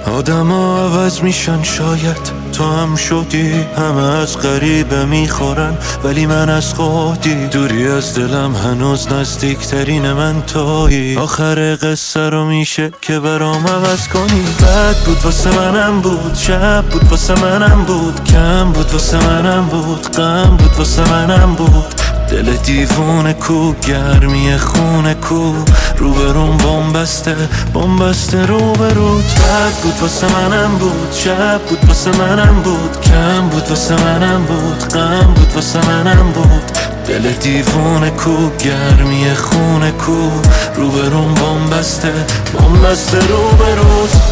آدم ها عوض میشن، شاید تو هم شدی. همه از غریبه میخورن ولی من از خودی. دوری از دلم هنوز نزدیکترین من تویی. آخر قصه رو میشه که برام عوض کنی. بد بود واسه منم بود، شب بود واسه منم بود، کم بود واسه منم بود، غم بود واسه منم بود. دل دیوونه کو، گرمی خونه کو، روبروم بومبسته روبروت. بد بود واسه منم بود، شب بود واسه منم بود، کم بود واسه منم بود، غم بود واسه منم بود. دل دیوونه کو، گرمی خونه کو، روبروم بومبسته روبروت.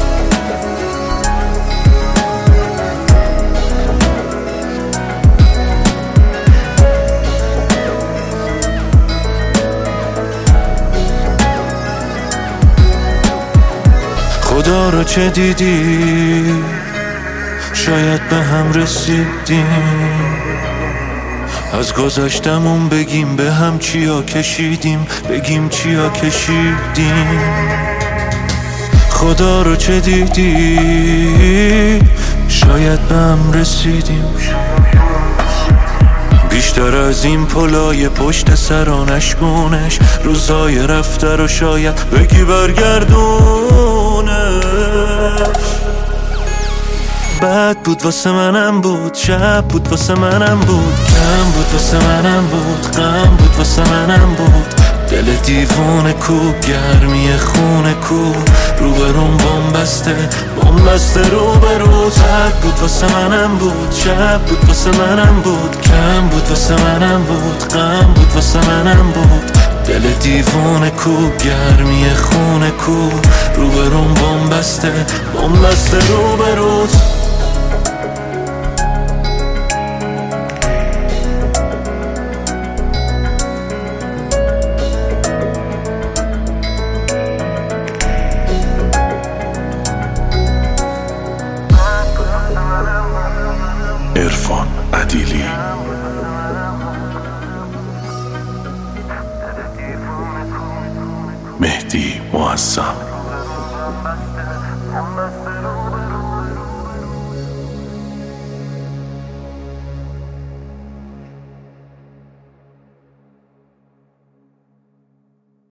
خدا رو چه دیدی؟ شاید به هم رسیدیم. از گذشتمون بگیم به هم چیا کشیدیم، بگیم چیا کشیدیم. خدا رو چه دیدی؟ شاید به هم رسیدیم. بیشتر از این پلای پشت سرانش گونش، روزای رفته رو شاید بگی برگردونش. بد بود واسه منم بود، شب بود واسه منم بود، کم بود واسه منم بود، غم بود واسه منم بود. دل دیوونه کو، گرمی خونه کو، روبروم بومبسته روبروت. بد بود واسه منم بود، شب بود واسه منم بود، کم بود واسه منم بود، غم بود واسه منم بود. دل دیوونه کو، گرمی خونه کو، روبروم بومبسته روبروت. عرفان عدیلی. مهدی معظم.